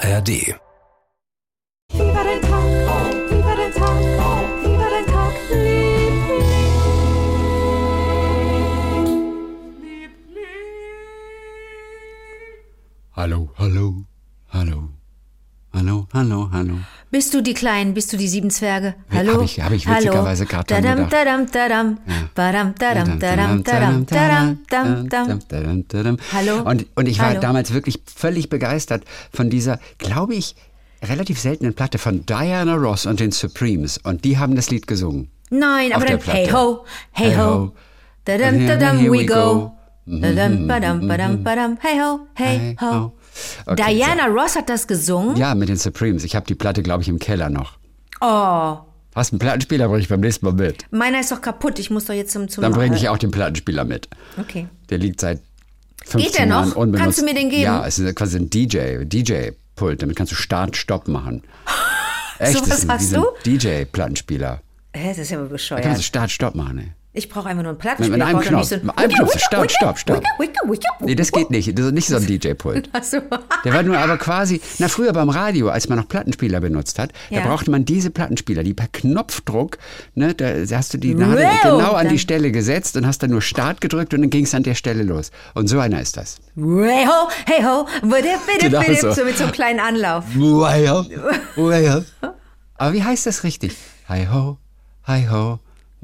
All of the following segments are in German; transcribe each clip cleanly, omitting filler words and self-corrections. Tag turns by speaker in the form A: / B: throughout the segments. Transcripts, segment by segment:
A: ARD.
B: Lieber den Tag, lieber den Tag, lieber den Tag, lieb.
C: Hallo, hallo, hallo. Hallo, hallo, hallo.
D: Bist du die Kleinen, bist du die 7 Zwerge? Hallo?
C: Hab ich witzigerweise gerade dran gedacht.
D: Hallo?
C: Und ich war
D: Hallo.
C: damals wirklich völlig begeistert von dieser, glaube ich, relativ seltenen Platte von Diana Ross und den Supremes. Und die haben das Lied gesungen.
D: Nein, aber
C: der
D: dann
C: Platte.
D: hey ho, hey ho. We go. Hey ho, hey ho.
C: Okay,
D: Diana Ross hat das gesungen?
C: Ja, mit den Supremes. Ich habe die Platte, glaube ich, im Keller noch.
D: Oh,
C: Hast einen Plattenspieler, bring ich beim nächsten Mal mit.
D: meiner ist doch kaputt. Ich muss doch jetzt zum
C: Dann bringe ich auch den Plattenspieler mit.
D: Okay.
C: Der liegt seit 15
D: Geht der noch?
C: Jahren unbenutzt.
D: Kannst du mir den geben?
C: Ja, es ist quasi ein DJ-Pult. Damit kannst du Start-Stopp machen. Echt,
D: So was
C: das ist
D: hast
C: wie so ein DJ-Plattenspieler.
D: Das ist ja wohl
C: Da
D: bescheuert.
C: kannst du Start-Stopp machen. Ey.
D: Ich brauche einfach nur einen
C: Mit
D: Plattenspieler.
C: einem
D: Ich brauch doch
C: Knopf.
D: nicht so
C: Mit einem Knopf. Stopp.
D: Wicke.
C: Nee, das geht nicht. Das ist nicht so ein DJ-Pult.
D: Ach so.
C: Der war nur aber quasi, früher beim Radio, als man noch Plattenspieler benutzt hat,
D: Ja.
C: da brauchte man diese Plattenspieler, die per Knopfdruck, ne, da hast du die Nadel
D: Wow,
C: genau an die
D: dann-
C: Stelle gesetzt und hast dann nur Start gedrückt und dann ging es an der Stelle los. Und so einer ist das.
D: Hey ho, hey ho.
C: Genau so.
D: So mit so einem kleinen Anlauf.
C: Aber wie heißt das richtig? Hi ho, hi ho.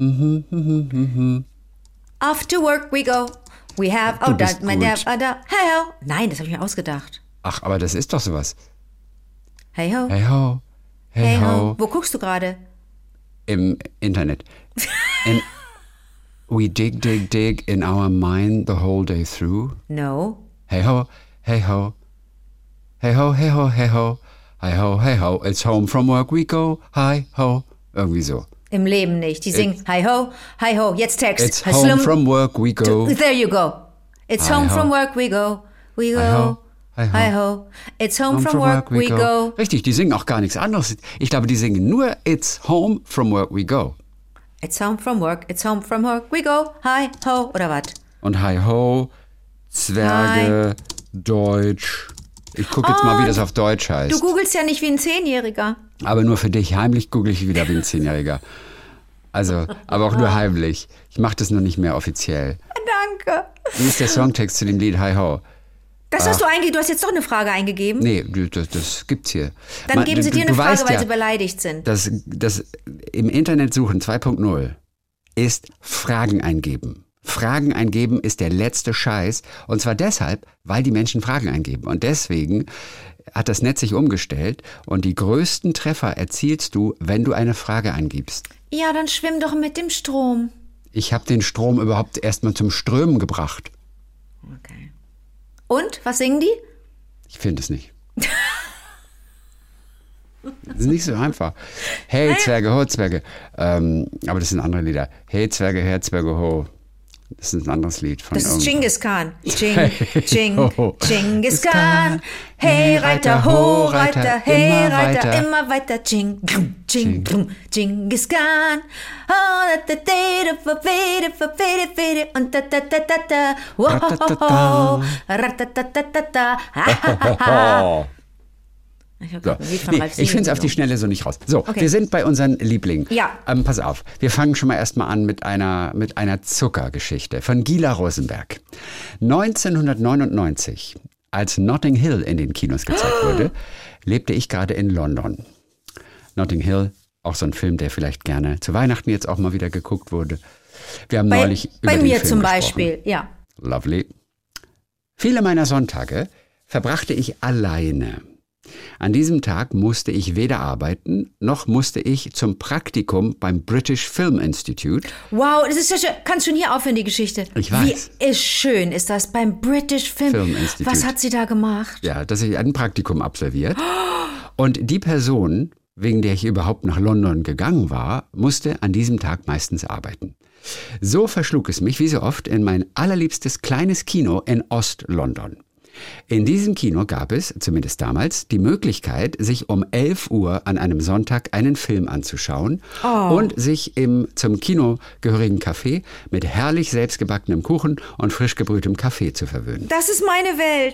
D: Off to work we go. We have,
C: Du bist
D: hey
C: gut.
D: ho. Nein, das habe ich mir ausgedacht.
C: Ach, aber das ist doch sowas.
D: Hey ho,
C: Hey ho, hey ho.
D: Wo guckst du gerade?
C: Im Internet. We dig in our mind the whole day through.
D: No.
C: Hey ho, hey ho. Hey ho, hey ho, hey ho. Hi ho, hey ho. It's home from work we go. Hi ho. Irgendwie so.
D: Im Leben nicht. Die singen hi ho, jetzt Text.
C: It's home from work we go.
D: There you go. It's
C: Hi
D: home
C: ho.
D: from work we go. We go.
C: Hi ho, hi ho.
D: Hi ho. It's home from work we go.
C: Richtig, die singen auch gar nichts anderes. Ich glaube, die singen nur It's home from work we go.
D: It's home from work we go. Hi ho. Oder was?
C: Und hi ho, Zwerge, Deutsch. Ich gucke jetzt mal, wie das auf Deutsch heißt.
D: Du googelst ja nicht wie ein 10-Jähriger.
C: Aber nur für dich. Heimlich google ich wieder wie ein 10-Jähriger. Also, aber auch nur heimlich. Ich mache das nur nicht mehr offiziell.
D: Danke.
C: Wie ist der Songtext zu dem Lied Hi Ho?
D: Das hast du eingegeben. Du hast jetzt doch eine Frage eingegeben.
C: Nee, das gibt's hier.
D: Dann geben sie dir eine Frage,
C: weißt
D: weil
C: ja,
D: sie beleidigt sind.
C: Das im Internet suchen 2.0 ist Fragen eingeben. Fragen eingeben ist der letzte Scheiß. Und zwar deshalb, weil die Menschen Fragen eingeben. Und deswegen hat das Netz sich umgestellt. Und die größten Treffer erzielst du, wenn du eine Frage eingibst.
D: Ja, dann schwimm doch mit dem Strom.
C: Ich habe den Strom überhaupt erstmal zum Strömen gebracht.
D: Okay. Und? Was singen die?
C: Ich finde es nicht. Das ist nicht so einfach. Hey Zwerge, ho Zwerge. Aber das sind andere Lieder. Hey Zwerge, her Zwerge, ho. Das ist ein anderes Lied von
D: Das ist
C: irgend-
D: Genghis Khan.
C: ho.
D: Genghis Khan. Hey Reiter, ho Reiter, hey Reiter, immer weiter. Genghis Khan. Und Ich
C: So. Nee, ich finde es auf die Schnelle so nicht raus. So,
D: Okay.
C: wir sind bei unseren Lieblingen.
D: Ja.
C: Pass auf, wir fangen schon mal erstmal an mit einer Zuckergeschichte von Gila Rosenberg. 1999, als Notting Hill in den Kinos gezeigt wurde, lebte ich gerade in London. Notting Hill, auch so ein Film, der vielleicht gerne zu Weihnachten jetzt auch mal wieder geguckt wurde. Wir haben neulich über
D: Bei
C: den
D: mir
C: Film
D: zum
C: gesprochen.
D: Beispiel, ja.
C: Lovely. Viele meiner Sonntage verbrachte ich alleine. An diesem Tag musste ich weder arbeiten, noch musste ich zum Praktikum beim British Film Institute.
D: Wow, das ist ja schön. Kannst schon hier aufhören, die Geschichte.
C: Ich weiß.
D: Wie schön ist das beim British
C: Film Institute.
D: Was hat sie da gemacht?
C: Ja, dass ich ein Praktikum absolviert. Und die Person, wegen der ich überhaupt nach London gegangen war, musste an diesem Tag meistens arbeiten. So verschlug es mich wie so oft in mein allerliebstes kleines Kino in Ost-London. In diesem Kino gab es, zumindest damals, die Möglichkeit, sich um 11 Uhr an einem Sonntag einen Film anzuschauen und sich im zum Kino gehörigen Café mit herrlich selbstgebackenem Kuchen und frisch gebrühtem Kaffee zu verwöhnen.
D: Das ist meine Welt.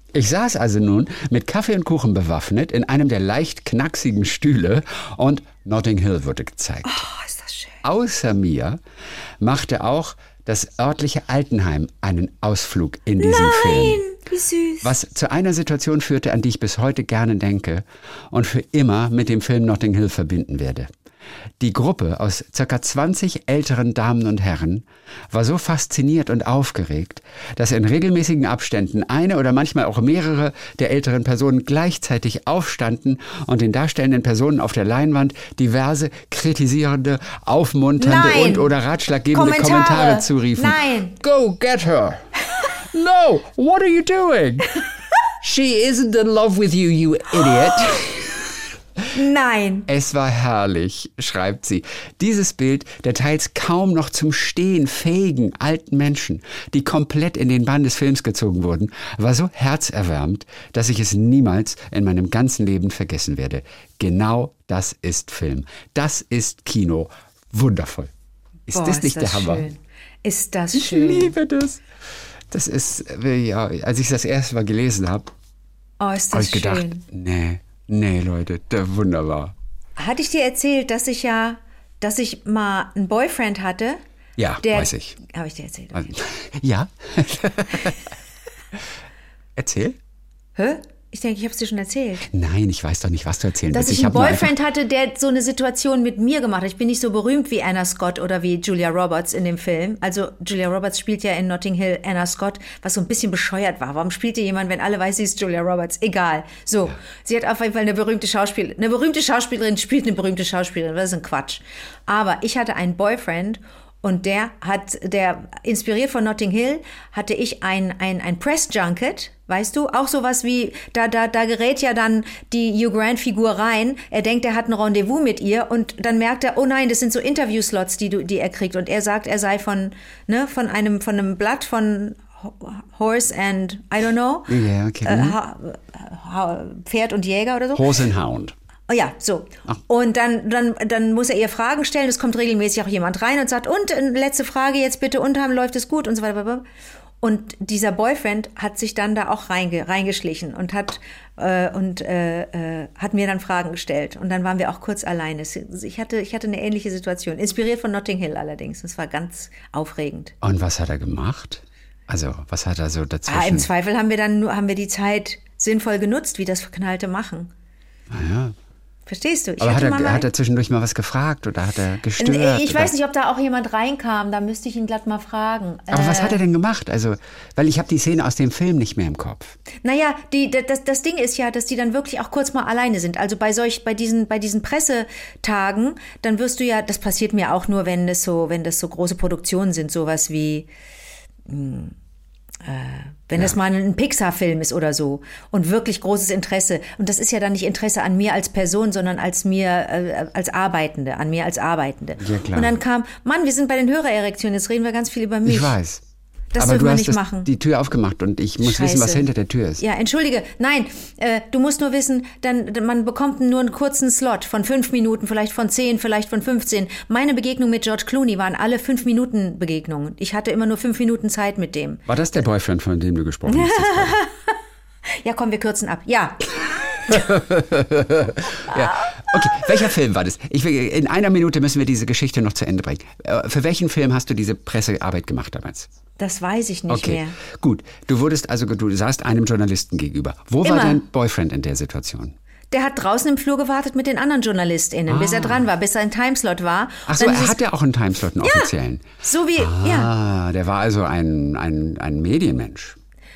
C: Ich saß also nun mit Kaffee und Kuchen bewaffnet in einem der leicht knacksigen Stühle und Notting Hill wurde gezeigt.
D: Oh, ist das schön.
C: Außer mir machte auch das örtliche Altenheim einen Ausflug in diesem Film.
D: Wie süß.
C: Was zu einer Situation führte, an die ich bis heute gerne denke und für immer mit dem Film Notting Hill verbinden werde. Die Gruppe aus ca. 20 älteren Damen und Herren war so fasziniert und aufgeregt, dass in regelmäßigen Abständen eine oder manchmal auch mehrere der älteren Personen gleichzeitig aufstanden und den darstellenden Personen auf der Leinwand diverse kritisierende, aufmunternde
D: Nein.
C: und oder ratschlaggebende Kommentare zuriefen.
D: Nein.
C: Go get her! No, what are you doing? She isn't in love with you, you idiot.
D: Nein.
C: Es war herrlich, schreibt sie. Dieses Bild der teils kaum noch zum Stehen fähigen alten Menschen, die komplett in den Bann des Films gezogen wurden, war so herzerwärmend, dass ich es niemals in meinem ganzen Leben vergessen werde. Genau das ist Film. Das ist Kino. Wundervoll. Ist das nicht der Hammer?
D: Schön. Ist das
C: Ich
D: schön.
C: liebe das. Das ist, ja, als ich das erste Mal gelesen habe,
D: Oh, ist
C: habe
D: das
C: ich gedacht,
D: schön.
C: nee, Leute, wunderbar.
D: Hatte ich dir erzählt, dass ich mal einen Boyfriend hatte?
C: Ja, weiß ich.
D: Habe ich dir erzählt?
C: Also, ja? Erzähl.
D: Hä? Ich denke, ich habe es dir schon erzählt.
C: Nein, ich weiß doch nicht, was du erzählen
D: Dass
C: willst.
D: ich einen
C: hab nur
D: Boyfriend hatte, der so eine Situation mit mir gemacht hat. Ich bin nicht so berühmt wie Anna Scott oder wie Julia Roberts in dem Film. Also Julia Roberts spielt ja in Notting Hill Anna Scott, was so ein bisschen bescheuert war. Warum spielt ihr jemand, wenn alle weiß, sie ist Julia Roberts? Egal. So, ja. Sie hat auf jeden Fall eine berühmte Schauspielerin spielt eine berühmte Schauspielerin. Das ist ein Quatsch. Aber ich hatte einen Boyfriend und der inspiriert von Notting Hill, hatte ich ein Press Junket, weißt du, auch sowas wie, da gerät ja dann die Hugh Grant-Figur rein, er denkt, er hat ein Rendezvous mit ihr und dann merkt er, oh nein, das sind so Interview-Slots, die er kriegt und er sagt, er sei von einem Blatt von Horse and, I don't know,
C: ja, okay.
D: Pferd und Jäger oder so.
C: Horse and Hound.
D: Oh ja, so. Ach. Und dann muss er ihr Fragen stellen. Es kommt regelmäßig auch jemand rein und sagt, und letzte Frage jetzt bitte, und läuft es gut und so weiter. Und dieser Boyfriend hat sich dann da auch reingeschlichen und hat mir dann Fragen gestellt. Und dann waren wir auch kurz alleine. Ich hatte eine ähnliche Situation. Inspiriert von Notting Hill allerdings. Das war ganz aufregend.
C: Und was hat er gemacht? Also, was hat er so dazwischen?
D: Im Zweifel haben wir die Zeit sinnvoll genutzt, wie das Verknallte machen.
C: Naja.
D: Verstehst du?
C: Aber hat er zwischendurch mal was gefragt oder hat er gestört?
D: Ich weiß nicht, ob da auch jemand reinkam. Da müsste ich ihn glatt mal fragen.
C: Aber was hat er denn gemacht? Also, weil ich habe die Szene aus dem Film nicht mehr im Kopf.
D: Naja, das Ding ist ja, dass die dann wirklich auch kurz mal alleine sind. Also bei diesen Pressetagen, dann wirst du ja, das passiert mir auch nur, wenn das so große Produktionen sind, sowas wie wenn das mal ein Pixar-Film ist oder so und wirklich großes Interesse. Und das ist ja dann nicht Interesse an mir als Person, sondern an mir als Arbeitende.
C: Ja, klar.
D: Und dann kam, Mann, wir sind bei den Hörererektionen, jetzt reden wir ganz viel über mich.
C: Ich weiß.
D: Das
C: aber
D: dürfen
C: du
D: wir
C: hast
D: nicht machen.
C: Die Tür aufgemacht und ich muss wissen, was hinter der Tür ist.
D: Ja, entschuldige. Nein, du musst nur wissen, man bekommt nur einen kurzen Slot von 5 Minuten, vielleicht von 10, vielleicht von 15. Meine Begegnung mit George Clooney waren alle 5 Minuten Begegnungen. Ich hatte immer nur 5 Minuten Zeit mit dem.
C: War das der Boyfriend, von dem du gesprochen hast?
D: Ja, komm, wir kürzen ab. Ja.
C: Ja. Okay, welcher Film war das? In einer Minute müssen wir diese Geschichte noch zu Ende bringen. Für welchen Film hast du diese Pressearbeit gemacht damals?
D: Das weiß ich nicht mehr.
C: Gut. Du saßt einem Journalisten gegenüber. Wo war dein Boyfriend in der Situation?
D: Der hat draußen im Flur gewartet mit den anderen JournalistInnen, bis er dran war, bis er ein Timeslot war.
C: Ach so, er hat ja auch einen Timeslot, einen offiziellen.
D: So wie, ja.
C: Der war also ein Medienmensch.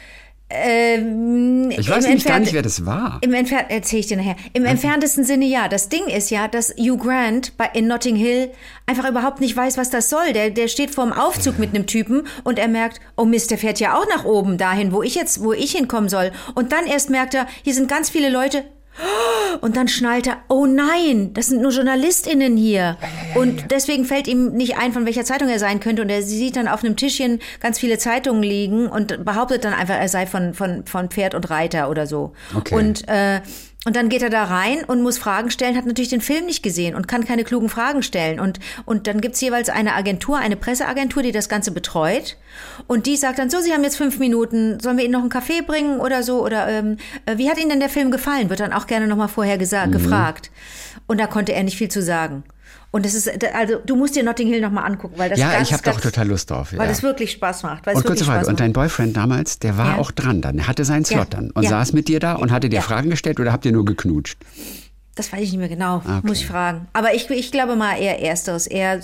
C: Ich weiß gar nicht, wer das war.
D: Erzähl ich dir nachher. Im entferntesten Sinne ja. Das Ding ist ja, dass Hugh Grant in Notting Hill einfach überhaupt nicht weiß, was das soll. Der steht vorm Aufzug mit einem Typen und er merkt, oh Mist, der fährt ja auch nach oben, dahin, wo ich hinkommen soll. Und dann erst merkt er, hier sind ganz viele Leute. Und dann schnallt er, oh nein, das sind nur JournalistInnen hier. Und deswegen fällt ihm nicht ein, von welcher Zeitung er sein könnte. Und er sieht dann auf einem Tischchen ganz viele Zeitungen liegen und behauptet dann einfach, er sei von Pferd und Reiter oder so.
C: Okay.
D: Und Und dann geht er da rein und muss Fragen stellen, hat natürlich den Film nicht gesehen und kann keine klugen Fragen stellen. Und dann gibt's jeweils eine Agentur, eine Presseagentur, die das Ganze betreut. Und die sagt dann, so, Sie haben jetzt 5 Minuten, sollen wir Ihnen noch einen Kaffee bringen oder so? Oder wie hat Ihnen denn der Film gefallen? Wird dann auch gerne nochmal vorher gefragt. Und da konnte er nicht viel zu sagen. Und das ist, also du musst dir Notting Hill nochmal angucken, weil das
C: ich habe doch total Lust drauf.
D: Weil das wirklich Spaß macht.
C: Und kurze Frage, und dein Boyfriend damals, der war auch dran dann, der hatte seinen Slot dann und saß mit dir da und hatte dir Fragen gestellt oder habt ihr nur geknutscht?
D: Das weiß ich nicht mehr genau, muss ich fragen. Aber ich glaube mal eher Ersteres, eher.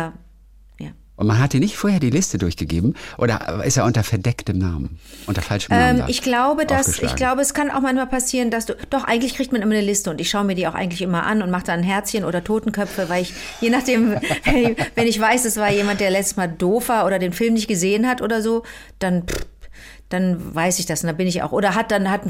C: Und man hat dir nicht vorher die Liste durchgegeben oder ist er unter verdecktem Namen, unter falschem Namen?
D: Ich glaube, es kann auch manchmal passieren, dass doch eigentlich kriegt man immer eine Liste und ich schaue mir die auch eigentlich immer an und mache da ein Herzchen oder Totenköpfe, weil ich, je nachdem, wenn ich weiß, es war jemand, der letztes Mal doof war oder den Film nicht gesehen hat oder so, dann weiß ich das und dann bin ich auch, oder hat einen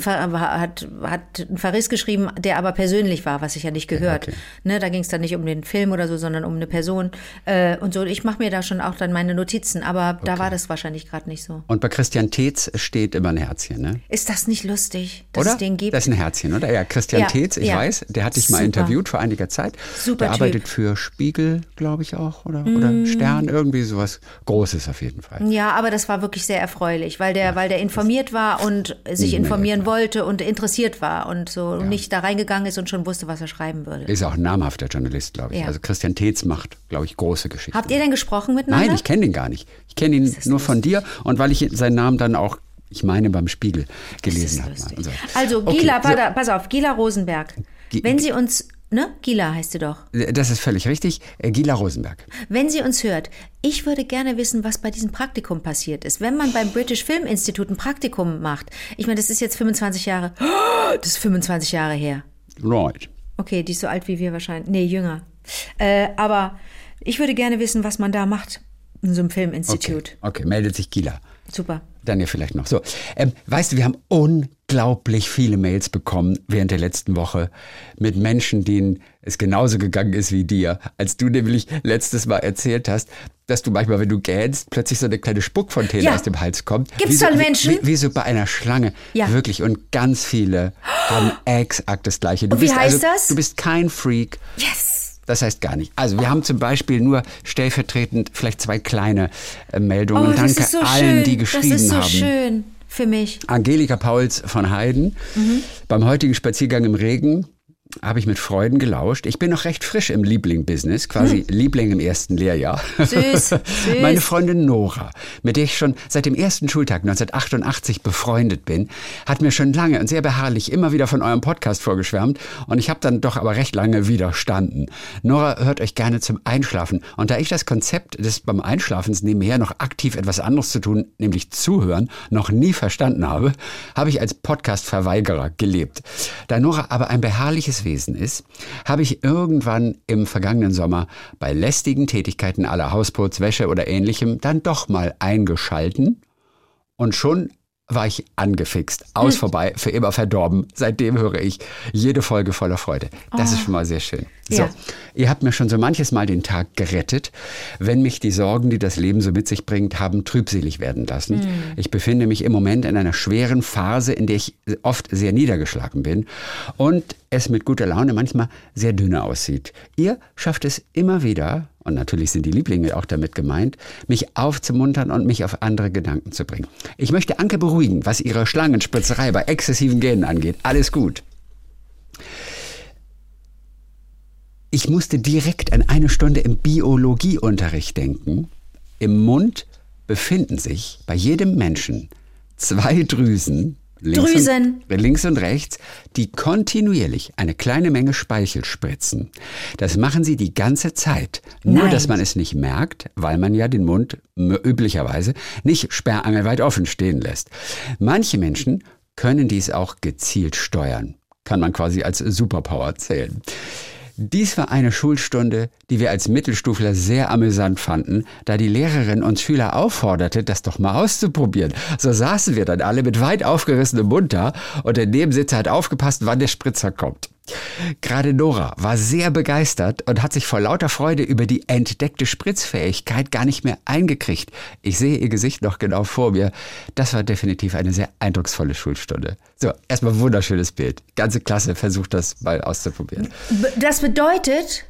D: Verriss geschrieben, der aber persönlich war, was ich ja nicht gehört. Okay. Ne, da ging es dann nicht um den Film oder so, sondern um eine Person und so. Ich mache mir da schon auch dann meine Notizen, aber da war das wahrscheinlich gerade nicht so. Und
C: bei Christian Tetz steht immer ein Herzchen, ne?
D: Ist das nicht lustig, dass
C: oder?
D: Es den gibt?
C: Das ist ein Herzchen, oder? Ja, Christian Tetz, ich weiß, der hat dich mal interviewt vor einiger Zeit.
D: Super
C: Der arbeitet für Spiegel, glaube ich auch, oder Stern, irgendwie sowas Großes auf jeden Fall.
D: Ja, aber das war wirklich sehr erfreulich, weil der informiert war und sich informieren wollte und interessiert war und so nicht da reingegangen ist und schon wusste, was er schreiben würde.
C: Ist auch ein namhafter Journalist, glaube ich. Ja. Also Christian Tetz macht, glaube ich, große Geschichten.
D: Habt ihr denn gesprochen miteinander?
C: Nein, ich kenne ihn gar nicht. Ich kenne ihn nur von dir und weil ich seinen Namen dann auch, ich meine, beim Spiegel gelesen habe. So.
D: Also Gila, pass auf, Gila Rosenberg. Wenn Sie uns... Ne? Gila heißt sie doch.
C: Das ist völlig richtig. Gila Rosenberg.
D: Wenn sie uns hört, ich würde gerne wissen, was bei diesem Praktikum passiert ist. Wenn man beim British Film Institute ein Praktikum macht. Ich meine, das ist jetzt 25 Jahre. Das ist 25 Jahre her.
C: Right.
D: Okay, die ist so alt wie wir wahrscheinlich. Nee, jünger. Aber ich würde gerne wissen, was man da macht in so einem Filminstitut.
C: Okay, meldet sich Gila.
D: Super.
C: Dann ja vielleicht noch. So, weißt du, wir haben unglaublich viele Mails bekommen während der letzten Woche mit Menschen, denen es genauso gegangen ist wie dir, als du nämlich letztes Mal erzählt hast, dass du manchmal, wenn du gähnst, plötzlich so eine kleine Spuckfontäne aus dem Hals kommt.
D: Gibt's tolle Menschen?
C: Wie so bei einer Schlange. Ja. Wirklich. Und ganz viele haben exakt das Gleiche.
D: Und wie heißt das?
C: Du bist kein Freak.
D: Yes!
C: Das heißt gar nicht. Also wir haben zum Beispiel nur stellvertretend vielleicht 2 kleine Meldungen. Danke
D: so
C: allen, die geschrieben haben.
D: Das ist so
C: haben.
D: Schön für mich.
C: Angelika Pauls von Heiden. Beim heutigen Spaziergang im Regen habe ich mit Freuden gelauscht. Ich bin noch recht frisch im Liebling-Business, quasi Liebling im ersten Lehrjahr.
D: Süß.
C: Meine Freundin Nora, mit der ich schon seit dem ersten Schultag 1988 befreundet bin, hat mir schon lange und sehr beharrlich immer wieder von eurem Podcast vorgeschwärmt und ich habe dann doch aber recht lange widerstanden. Nora hört euch gerne zum Einschlafen und da ich das Konzept des beim Einschlafens nebenher noch aktiv etwas anderes zu tun, nämlich zuhören, noch nie verstanden habe, habe ich als Podcast-Verweigerer gelebt. Da Nora aber ein beharrliches Wesen ist, habe ich irgendwann im vergangenen Sommer bei lästigen Tätigkeiten aller Hausputz, Wäsche oder Ähnlichem dann doch mal eingeschalten und schon war ich angefixt, aus vorbei, für immer verdorben. Seitdem höre ich jede Folge voller Freude. Das ist schon mal sehr schön. So, ihr habt mir schon so manches Mal den Tag gerettet, wenn mich die Sorgen, die das Leben so mit sich bringt, haben trübselig werden lassen. Ich befinde mich im Moment in einer schweren Phase, in der ich oft sehr niedergeschlagen bin und es mit guter Laune manchmal sehr dünne aussieht. Ihr schafft es immer wieder, und natürlich sind die Lieblinge auch damit gemeint, mich aufzumuntern und mich auf andere Gedanken zu bringen. Ich möchte Anke beruhigen, was ihre Schlangenspritzerei bei exzessiven Gähnen angeht. Alles gut. Ich musste direkt an eine Stunde im Biologieunterricht denken. Im Mund befinden sich bei jedem Menschen 2 Drüsen, links und rechts, die kontinuierlich eine kleine Menge Speichel spritzen. Das machen sie die ganze Zeit. Nur, dass man es nicht merkt, weil man ja den Mund üblicherweise nicht sperrangelweit offen stehen lässt. Manche Menschen können dies auch gezielt steuern. Kann man quasi als Superpower zählen. Dies war eine Schulstunde, die wir als Mittelstufler sehr amüsant fanden, da die Lehrerin uns Schüler aufforderte, das doch mal auszuprobieren. So saßen wir dann alle mit weit aufgerissenem Mund da und der Nebensitzer hat aufgepasst, wann der Spritzer kommt. Gerade Nora war sehr begeistert und hat sich vor lauter Freude über die entdeckte Spritzfähigkeit gar nicht mehr eingekriegt. Ich sehe ihr Gesicht noch genau vor mir. Das war definitiv eine sehr eindrucksvolle Schulstunde. So, erstmal wunderschönes Bild. Ganze Klasse versucht das mal auszuprobieren.
D: Das bedeutet,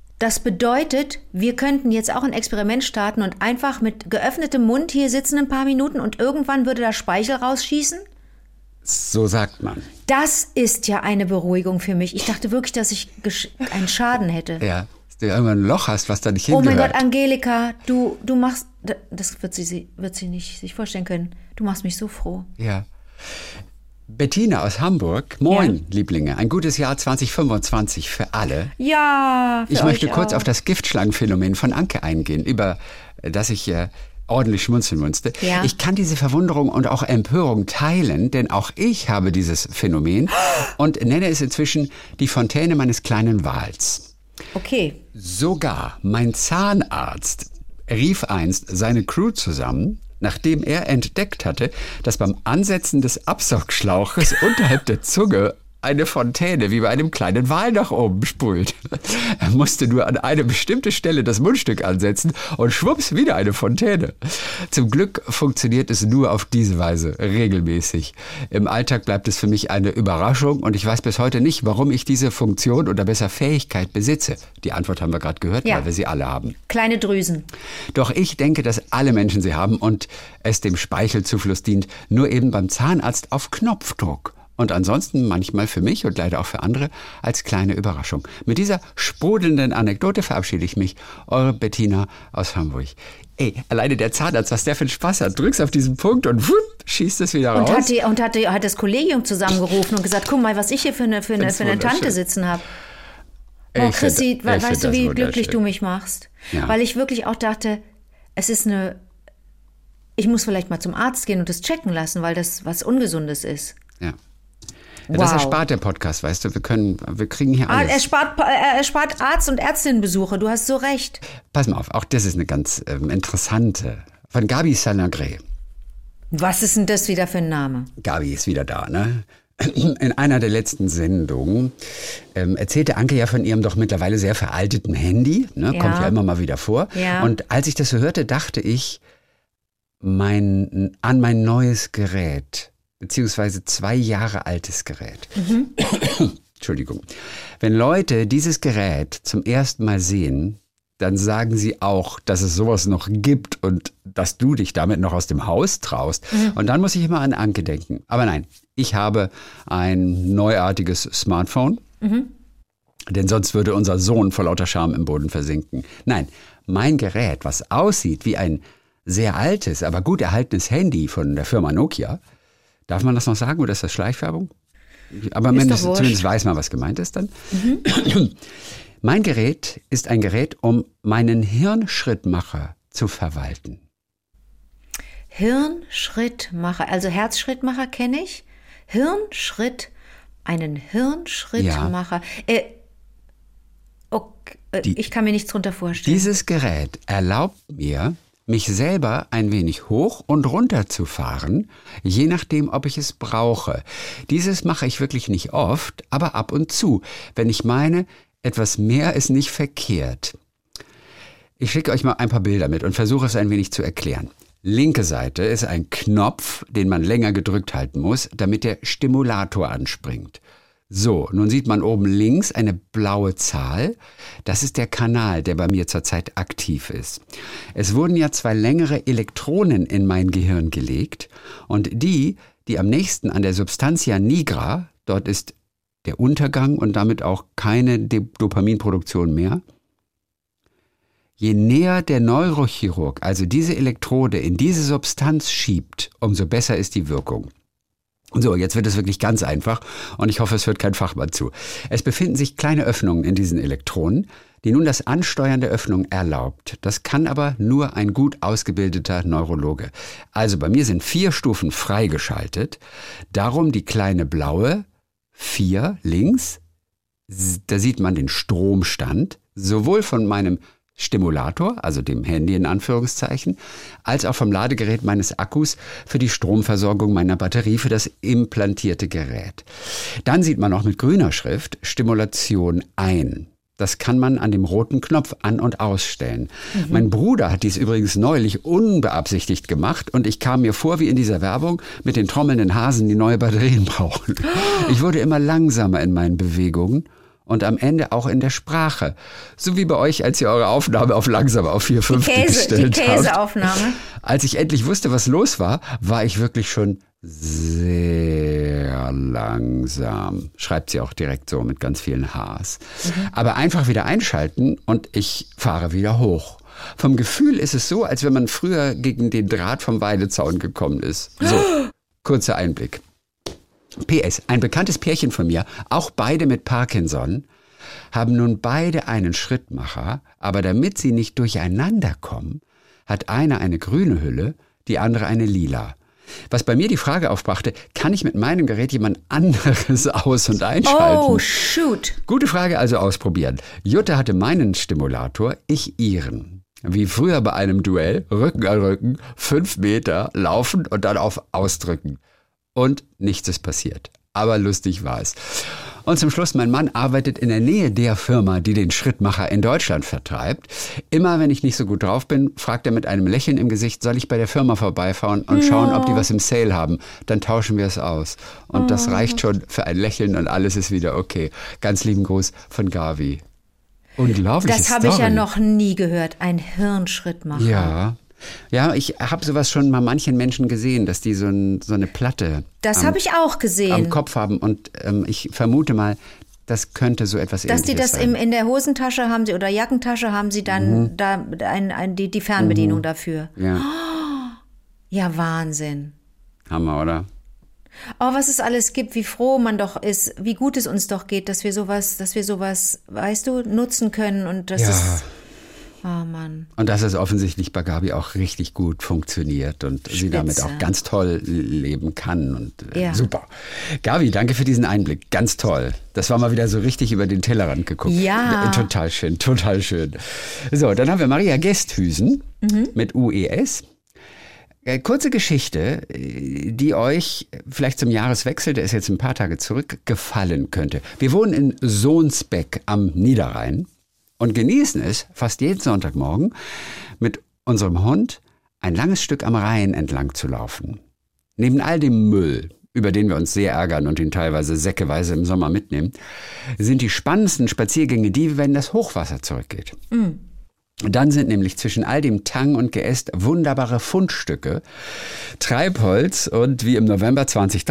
D: wir könnten jetzt auch ein Experiment starten und einfach mit geöffnetem Mund hier sitzen ein paar Minuten und irgendwann würde da Speichel rausschießen?
C: So sagt man.
D: Das ist ja eine Beruhigung für mich. Ich dachte wirklich, dass ich einen Schaden hätte.
C: Ja, dass du irgendwann ein Loch hast, was da nicht
D: Oh
C: hingehört.
D: mein Gott, Angelika, du machst, das wird sie nicht sich vorstellen können. Du machst mich so froh.
C: Ja. Bettina aus Hamburg. Moin,
D: Ja.
C: Lieblinge. Ein gutes Jahr 2025 für alle.
D: Ja, für
C: Ich möchte
D: euch
C: kurz
D: auch.
C: auf das Giftschlangenphänomen von Anke eingehen, über das ich ordentlich schmunzeln musste.
D: Ja.
C: Ich kann diese Verwunderung und auch Empörung teilen, denn auch ich habe dieses Phänomen und nenne es inzwischen die Fontäne meines kleinen Wals.
D: Okay.
C: Sogar mein Zahnarzt rief einst seine Crew zusammen, nachdem er entdeckt hatte, dass beim Ansetzen des Absaugschlauches unterhalb der Zunge eine Fontäne wie bei einem kleinen Wal nach oben spult. Er musste nur an eine bestimmte Stelle das Mundstück ansetzen und schwupps wieder eine Fontäne. Zum Glück funktioniert es nur auf diese Weise regelmäßig. Im Alltag bleibt es für mich eine Überraschung und ich weiß bis heute nicht, warum ich diese Funktion oder besser Fähigkeit besitze. Die Antwort haben wir gerade gehört,
D: Ja.
C: weil wir sie alle haben.
D: Kleine Drüsen.
C: Doch ich denke, dass alle Menschen sie haben und es dem Speichelzufluss dient, nur eben beim Zahnarzt auf Knopfdruck. Und ansonsten manchmal für mich und leider auch für andere als kleine Überraschung. Mit dieser sprudelnden Anekdote verabschiede ich mich. Eure Bettina aus Hamburg. Ey, alleine der Zahnarzt, was der für einen Spaß hat. Drückst auf diesen Punkt und wupp, schießt es wieder raus.
D: Hat das Kollegium zusammengerufen und gesagt, guck mal, was ich hier für eine Tante
C: wunderschön.
D: sitzen habe.
C: Ich
D: Oh,
C: find-
D: Chrissy,
C: ich
D: weißt
C: find
D: du,
C: das
D: wie glücklich
C: wunderschön.
D: du mich machst?
C: Ja.
D: Weil ich wirklich auch dachte, ich muss vielleicht mal zum Arzt gehen und das checken lassen, weil das was Ungesundes ist.
C: Ja. Ja, das
D: Wow.
C: erspart der Podcast, weißt du. Wir kriegen hier alles.
D: Er spart Arzt- und Ärztinnenbesuche, du hast so recht.
C: Pass mal auf, auch das ist eine ganz interessante. Von Gabi Salagré.
D: Was ist denn das wieder für ein Name?
C: Gabi ist wieder da, ne? In einer der letzten Sendungen erzählte Anke ja von ihrem doch mittlerweile sehr veralteten Handy. Ne?
D: Ja.
C: Kommt ja immer mal wieder vor.
D: Ja.
C: Und als ich das so hörte, dachte ich an mein neues Gerät, beziehungsweise 2 Jahre altes Gerät. Entschuldigung. Wenn Leute dieses Gerät zum ersten Mal sehen, dann sagen sie auch, dass es sowas noch gibt und dass du dich damit noch aus dem Haus traust. Und dann muss ich immer an Anke denken. Aber nein, ich habe ein neuartiges Smartphone, denn sonst würde unser Sohn vor lauter Scham im Boden versinken. Nein, mein Gerät, was aussieht wie ein sehr altes, aber gut erhaltenes Handy von der Firma Nokia, darf man das noch sagen oder ist das Schleichwerbung? Aber zumindest weiß man, was gemeint ist dann. Mein Gerät ist ein Gerät, um meinen Hirnschrittmacher zu verwalten.
D: Hirnschrittmacher, also Herzschrittmacher kenne ich. Einen Hirnschrittmacher. Ich kann mir nichts drunter vorstellen.
C: Dieses Gerät erlaubt mir, mich selber ein wenig hoch und runter zu fahren, je nachdem, ob ich es brauche. Dieses mache ich wirklich nicht oft, aber ab und zu, wenn ich meine, etwas mehr ist nicht verkehrt. Ich schicke euch mal ein paar Bilder mit und versuche es ein wenig zu erklären. Linke Seite ist ein Knopf, den man länger gedrückt halten muss, damit der Stimulator anspringt. So, nun sieht man oben links eine blaue Zahl. Das ist der Kanal, der bei mir zurzeit aktiv ist. Es wurden ja 2 längere Elektronen in mein Gehirn gelegt und die am nächsten an der Substantia nigra, dort ist der Untergang und damit auch keine Dopaminproduktion mehr. Je näher der Neurochirurg also diese Elektrode in diese Substanz schiebt, umso besser ist die Wirkung. So, jetzt wird es wirklich ganz einfach und ich hoffe, es hört kein Fachmann zu. Es befinden sich kleine Öffnungen in diesen Elektronen, die nun das Ansteuern der Öffnung erlaubt. Das kann aber nur ein gut ausgebildeter Neurologe. Also bei mir sind 4 Stufen freigeschaltet, darum die kleine blaue 4 links, da sieht man den Stromstand, sowohl von meinem Stimulator, also dem Handy in Anführungszeichen, als auch vom Ladegerät meines Akkus für die Stromversorgung meiner Batterie für das implantierte Gerät. Dann sieht man auch mit grüner Schrift Stimulation ein. Das kann man an dem roten Knopf an- und ausstellen. Mein Bruder hat dies übrigens neulich unbeabsichtigt gemacht und ich kam mir vor wie in dieser Werbung mit den trommelnden Hasen, die neue Batterien brauchen. Ich wurde immer langsamer in meinen Bewegungen und am Ende auch in der Sprache. So wie bei euch, als ihr eure Aufnahme auf langsam auf 4:50 gestellt
D: Die
C: habt.
D: Käseaufnahme.
C: Als ich endlich wusste, was los war, war ich wirklich schon sehr langsam. Schreibt sie auch direkt so mit ganz vielen Hs. Aber einfach wieder einschalten und ich fahre wieder hoch. Vom Gefühl ist es so, als wenn man früher gegen den Draht vom Weidezaun gekommen ist. So, kurzer Einblick. PS, ein bekanntes Pärchen von mir, auch beide mit Parkinson, haben nun beide einen Schrittmacher, aber damit sie nicht durcheinander kommen, hat einer eine grüne Hülle, die andere eine lila. Was bei mir die Frage aufbrachte, kann ich mit meinem Gerät jemand anderes aus- und einschalten?
D: Oh, shoot.
C: Gute Frage, also ausprobieren. Jutta hatte meinen Stimulator, ich ihren. Wie früher bei einem Duell, Rücken an Rücken, 5 Meter laufen und dann auf Ausdrücken. Und nichts ist passiert. Aber lustig war es. Und zum Schluss, mein Mann arbeitet in der Nähe der Firma, die den Schrittmacher in Deutschland vertreibt. Immer wenn ich nicht so gut drauf bin, fragt er mit einem Lächeln im Gesicht, soll ich bei der Firma vorbeifahren und schauen, ob die was im Sale haben. Dann tauschen wir es aus. Und das reicht schon für ein Lächeln und alles ist wieder okay. Ganz lieben Gruß von Gavi. Unglaubliche
D: Das habe ich
C: Story.
D: ja noch nie gehört. Ein Hirnschrittmacher.
C: Ja. Ja, ich habe sowas schon mal manchen Menschen gesehen, dass die so eine Platte
D: Das habe ich auch gesehen.
C: am Kopf haben. Und ich vermute mal, das könnte so etwas
D: Dass die
C: Ähnliches
D: das
C: sein.
D: in der Hosentasche haben sie oder Jackentasche haben sie dann da die Fernbedienung dafür.
C: Ja,
D: Ja, Wahnsinn.
C: Hammer, oder?
D: Oh, was es alles gibt, wie froh man doch ist, wie gut es uns doch geht, dass wir sowas, weißt du, nutzen können und das
C: Ja.
D: ist. Oh Mann.
C: Und dass es offensichtlich bei Gabi auch richtig gut funktioniert und sie damit
D: Spitze.
C: auch ganz toll leben kann. Und
D: Ja.
C: super. Gabi, danke für diesen Einblick. Ganz toll. Das war mal wieder so richtig über den Tellerrand geguckt.
D: Ja.
C: Total schön, total schön. So, dann haben wir Maria Gesthüsen mit UES. Kurze Geschichte, die euch vielleicht zum Jahreswechsel, der ist jetzt ein paar Tage zurück, gefallen könnte. Wir wohnen in Sohnsbeck am Niederrhein und genießen es fast jeden Sonntagmorgen mit unserem Hund ein langes Stück am Rhein entlang zu laufen. Neben all dem Müll, über den wir uns sehr ärgern und ihn teilweise säckeweise im Sommer mitnehmen, sind die spannendsten Spaziergänge die, wenn das Hochwasser zurückgeht. Dann sind nämlich zwischen all dem Tang und Geäst wunderbare Fundstücke, Treibholz und wie im November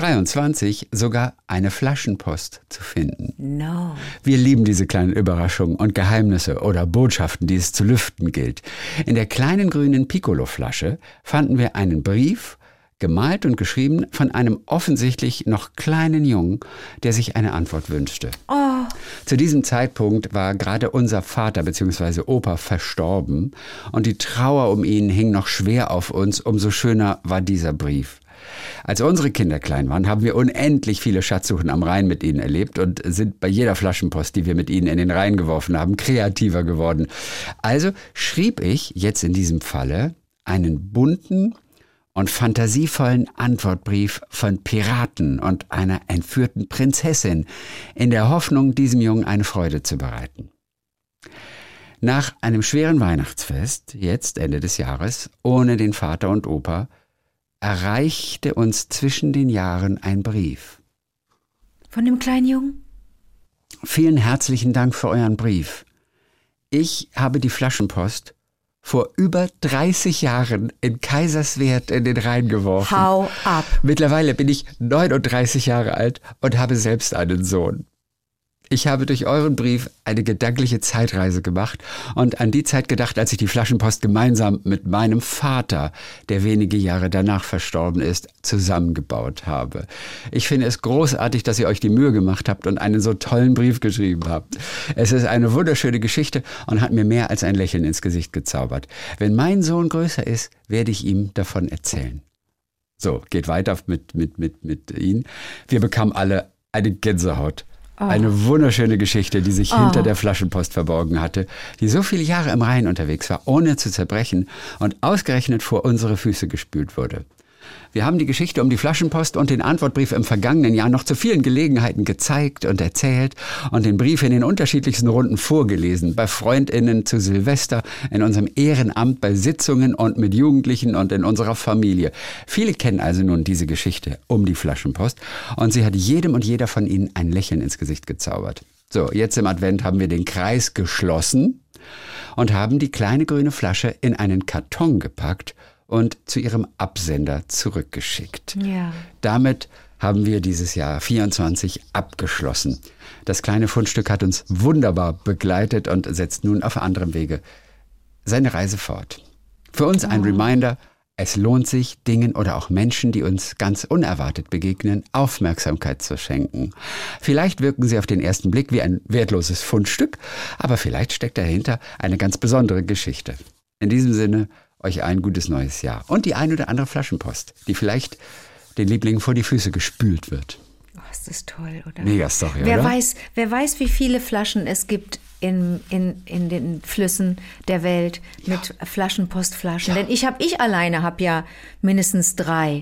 C: 2023 sogar eine Flaschenpost zu finden.
D: No.
C: Wir lieben diese kleinen Überraschungen und Geheimnisse oder Botschaften, die es zu lüften gilt. In der kleinen grünen Piccolo-Flasche fanden wir einen Brief, gemalt und geschrieben von einem offensichtlich noch kleinen Jungen, der sich eine Antwort wünschte.
D: Oh.
C: Zu diesem Zeitpunkt war gerade unser Vater bzw. Opa verstorben und die Trauer um ihn hing noch schwer auf uns, umso schöner war dieser Brief. Als unsere Kinder klein waren, haben wir unendlich viele Schatzsuchen am Rhein mit ihnen erlebt und sind bei jeder Flaschenpost, die wir mit ihnen in den Rhein geworfen haben, kreativer geworden. Also schrieb ich jetzt in diesem Falle einen bunten und fantasievollen Antwortbrief von Piraten und einer entführten Prinzessin, in der Hoffnung, diesem Jungen eine Freude zu bereiten. Nach einem schweren Weihnachtsfest, jetzt Ende des Jahres, ohne den Vater und Opa, erreichte uns zwischen den Jahren ein Brief.
D: Von dem kleinen Jungen?
C: Vielen herzlichen Dank für euren Brief. Ich habe die Flaschenpost vor über 30 Jahren in Kaiserswerth in den Rhein geworfen.
D: Hau ab.
C: Mittlerweile bin ich 39 Jahre alt und habe selbst einen Sohn. Ich habe durch euren Brief eine gedankliche Zeitreise gemacht und an die Zeit gedacht, als ich die Flaschenpost gemeinsam mit meinem Vater, der wenige Jahre danach verstorben ist, zusammengebaut habe. Ich finde es großartig, dass ihr euch die Mühe gemacht habt und einen so tollen Brief geschrieben habt. Es ist eine wunderschöne Geschichte und hat mir mehr als ein Lächeln ins Gesicht gezaubert. Wenn mein Sohn größer ist, werde ich ihm davon erzählen. So, geht weiter mit Ihnen. Wir bekamen alle eine Gänsehaut. Eine wunderschöne Geschichte, die sich hinter der Flaschenpost verborgen hatte, die so viele Jahre im Rhein unterwegs war, ohne zu zerbrechen und ausgerechnet vor unsere Füße gespült wurde. Wir haben die Geschichte um die Flaschenpost und den Antwortbrief im vergangenen Jahr noch zu vielen Gelegenheiten gezeigt und erzählt und den Brief in den unterschiedlichsten Runden vorgelesen. Bei FreundInnen zu Silvester, in unserem Ehrenamt, bei Sitzungen und mit Jugendlichen und in unserer Familie. Viele kennen also nun diese Geschichte um die Flaschenpost und sie hat jedem und jeder von ihnen ein Lächeln ins Gesicht gezaubert. So, jetzt im Advent haben wir den Kreis geschlossen und haben die kleine grüne Flasche in einen Karton gepackt und zu ihrem Absender zurückgeschickt.
D: Ja.
C: Damit haben wir dieses Jahr 24 abgeschlossen. Das kleine Fundstück hat uns wunderbar begleitet und setzt nun auf anderem Wege seine Reise fort. Für uns ein Reminder, es lohnt sich, Dingen oder auch Menschen, die uns ganz unerwartet begegnen, Aufmerksamkeit zu schenken. Vielleicht wirken sie auf den ersten Blick wie ein wertloses Fundstück, aber vielleicht steckt dahinter eine ganz besondere Geschichte. In diesem Sinne, euch ein gutes neues Jahr und die ein oder andere Flaschenpost, die vielleicht den Lieblingen vor die Füße gespült wird.
D: Oh, ist das toll, oder?
C: Mega Story,
D: wer
C: oder?
D: Wer weiß, wie viele Flaschen es gibt in den Flüssen der Welt mit Flaschenpostflaschen. Denn ich alleine habe ja mindestens 3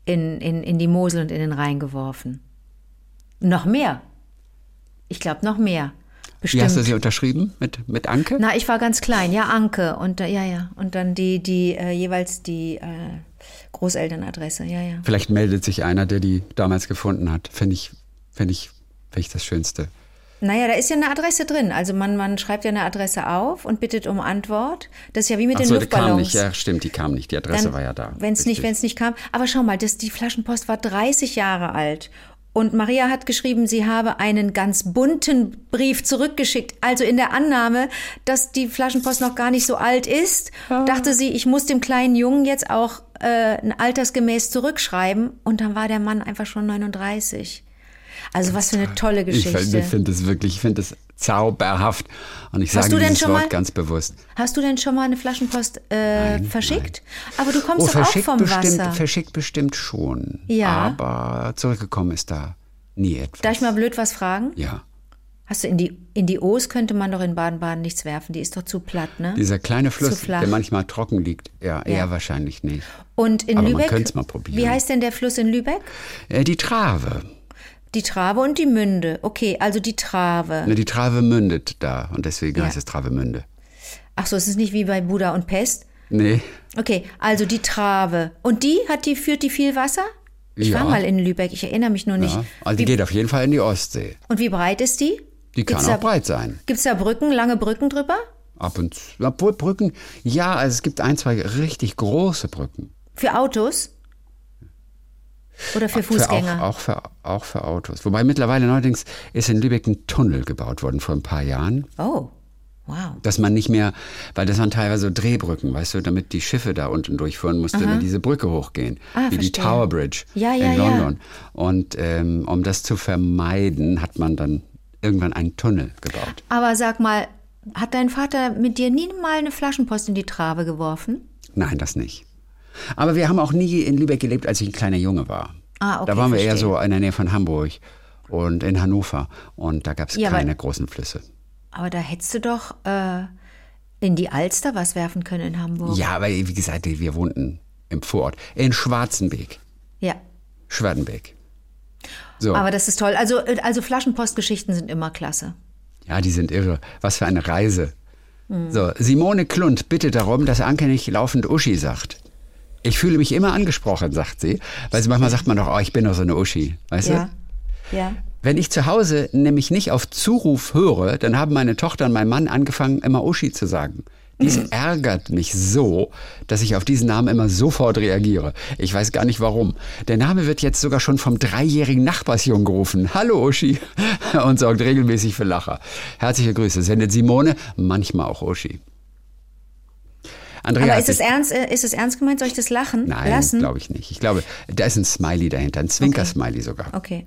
D: in die Mosel und in den Rhein geworfen. Noch mehr. Ich glaube, noch mehr. Bestimmt.
C: Wie hast du sie unterschrieben? Mit Anke?
D: Na, ich war ganz klein, ja, Anke. Und ja. Und dann jeweils die Großelternadresse, ja.
C: Vielleicht meldet sich einer, der die damals gefunden hat. Fände ich das Schönste.
D: Naja, da ist ja eine Adresse drin. Also man schreibt ja eine Adresse auf und bittet um Antwort. Das ist ja wie mit den
C: Die
D: Luftballons.
C: kam nicht. Ja, stimmt, die kam nicht. Die Adresse war ja da.
D: Wenn es nicht kam. Aber schau mal, die Flaschenpost war 30 Jahre alt. Und Maria hat geschrieben, sie habe einen ganz bunten Brief zurückgeschickt. Also in der Annahme, dass die Flaschenpost noch gar nicht so alt ist, dachte sie, ich muss dem kleinen Jungen jetzt auch altersgemäß zurückschreiben. Und dann war der Mann einfach schon 39. Also was für eine tolle Geschichte.
C: Ich finde es zauberhaft. Und ich sage dieses Wort ganz bewusst.
D: Hast du denn schon mal eine Flaschenpost verschickt? Nein. Aber du kommst doch auch vom Wasser.
C: Verschickt bestimmt schon.
D: Ja.
C: Aber zurückgekommen ist da nie etwas.
D: Darf ich mal blöd was fragen?
C: Ja.
D: Hast du in die Oos könnte man doch in Baden-Baden nichts werfen, die ist doch zu platt, ne?
C: Dieser kleine Fluss, der manchmal trocken liegt, eher wahrscheinlich nicht.
D: Und in
C: aber
D: Lübeck,
C: man könnte es mal probieren.
D: Wie heißt denn der Fluss in Lübeck?
C: Die Trave.
D: Die Trave und die Münde. Okay, also die Trave.
C: Die Trave mündet da und deswegen heißt es Travemünde.
D: Ach so, es ist nicht wie bei Buddha und Pest?
C: Nee.
D: Okay, also die Trave. Und führt die viel Wasser? Ich war mal in Lübeck, ich erinnere mich nur nicht.
C: Ja, also die geht auf jeden Fall in die Ostsee.
D: Und wie breit ist die?
C: Die kann auch breit sein.
D: Gibt es da lange Brücken drüber?
C: Ab und zu. Brücken, ja, also es gibt 1, 2 richtig große Brücken.
D: Für Autos? Oder für Fußgänger?
C: Auch für Autos. Wobei mittlerweile neuerdings ist in Lübeck ein Tunnel gebaut worden vor ein paar Jahren.
D: Oh, wow.
C: Dass man nicht mehr, weil das waren teilweise so Drehbrücken, weißt du, damit die Schiffe da unten durchfuhren, musste immer diese Brücke hochgehen. Wie die Tower Bridge in London. Und um das zu vermeiden, hat man dann irgendwann einen Tunnel gebaut.
D: Aber sag mal, hat dein Vater mit dir nie mal eine Flaschenpost in die Trave geworfen?
C: Nein, das nicht. Aber wir haben auch nie in Lübeck gelebt, als ich ein kleiner Junge war.
D: Okay,
C: da waren wir eher so in der Nähe von Hamburg und in Hannover. Und da gab es keine großen Flüsse.
D: Aber da hättest du doch in die Alster was werfen können in Hamburg.
C: Ja, aber wie gesagt, wir wohnten im Vorort. In Schwarzenbeek.
D: Ja.
C: Schwerdenbeck. So.
D: Aber das ist toll. Also Flaschenpostgeschichten sind immer klasse.
C: Ja, die sind irre. Was für eine Reise. So, Simone Klund bittet darum, dass Anke nicht laufend Uschi sagt. Ich fühle mich immer angesprochen, sagt sie. Weil manchmal sagt man doch, ich bin doch so eine Uschi. Weißt du?
D: Ja.
C: Wenn ich zu Hause nämlich nicht auf Zuruf höre, dann haben meine Tochter und mein Mann angefangen, immer Uschi zu sagen. Dies ärgert mich so, dass ich auf diesen Namen immer sofort reagiere. Ich weiß gar nicht warum. Der Name wird jetzt sogar schon vom 3-jährigen Nachbarsjungen gerufen. Hallo Uschi. Und sorgt regelmäßig für Lacher. Herzliche Grüße. Sendet Simone, manchmal auch Uschi. Andrea,
D: aber ist es ernst gemeint? Soll ich das lachen lassen?
C: Nein, glaube ich nicht. Ich glaube, da ist ein Smiley dahinter, ein Zwinker-Smiley sogar.
D: Okay.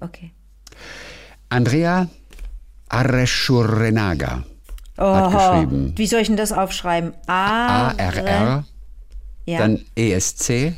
C: Andrea Areschurenaga hat geschrieben.
D: Wie soll ich denn das aufschreiben?
C: ARR, dann ESC,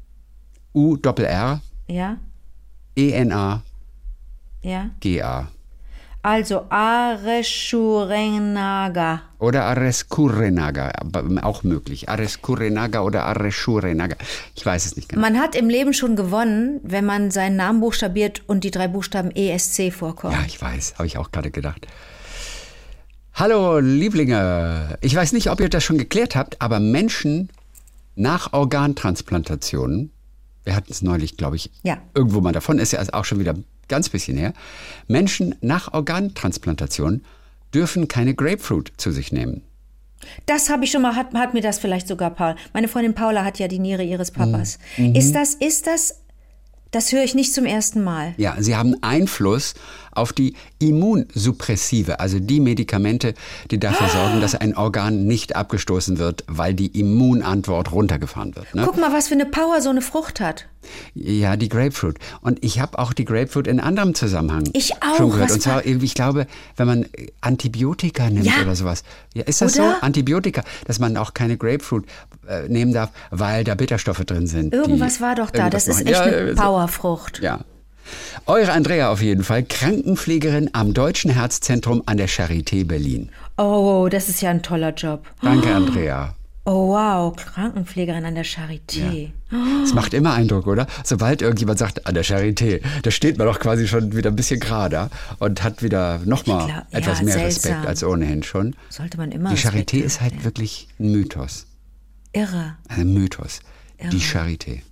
C: URR,
D: ja,
C: ENA,
D: ja,
C: GA.
D: Also Areshurenaga.
C: Oder Areskurenaga, auch möglich. Areskurenaga oder Areshurenaga. Ich weiß es nicht genau.
D: Man hat im Leben schon gewonnen, wenn man seinen Namen buchstabiert und die 3 Buchstaben ESC vorkommen.
C: Ja, ich weiß, habe ich auch gerade gedacht. Hallo Lieblinge, ich weiß nicht, ob ihr das schon geklärt habt, aber Menschen nach Organtransplantationen, wir hatten es neulich, glaube ich, irgendwo mal davon, ist ja auch schon wieder ganz bisschen her, Menschen nach Organtransplantationen dürfen keine Grapefruit zu sich nehmen.
D: Das habe ich schon mal, hat mir das vielleicht sogar Paul. Meine Freundin Paula hat ja die Niere ihres Papas. Ist das höre ich nicht zum ersten Mal.
C: Ja, sie haben Einfluss auf die Immunsuppressive, also die Medikamente, die dafür sorgen, dass ein Organ nicht abgestoßen wird, weil die Immunantwort runtergefahren wird. Ne?
D: Guck mal, was für eine Power so eine Frucht hat.
C: Ja, die Grapefruit. Und ich habe auch die Grapefruit in anderem Zusammenhang
D: ich auch,
C: schon gehört. Und zwar, ich glaube, wenn man Antibiotika nimmt oder sowas. Ja, ist das
D: oder?
C: so? Antibiotika, dass man auch keine Grapefruit nehmen darf, weil da Bitterstoffe drin sind.
D: Irgendwas war doch da. Das ist echt eine Powerfrucht.
C: Ja. Eure Andrea auf jeden Fall, Krankenpflegerin am Deutschen Herzzentrum an der Charité Berlin.
D: Oh, das ist ja ein toller Job.
C: Danke, Andrea.
D: Oh, wow, Krankenpflegerin an der Charité.
C: Das macht immer Eindruck, oder? Sobald irgendjemand sagt, an der Charité, da steht man doch quasi schon wieder ein bisschen gerader und hat wieder nochmal etwas mehr
D: seltsam.
C: Respekt als ohnehin schon.
D: Sollte man immer
C: Die
D: Respekt
C: Charité ist halt
D: haben.
C: wirklich ein Mythos.
D: Irre.
C: Ein Mythos.
D: Irre.
C: Die Charité.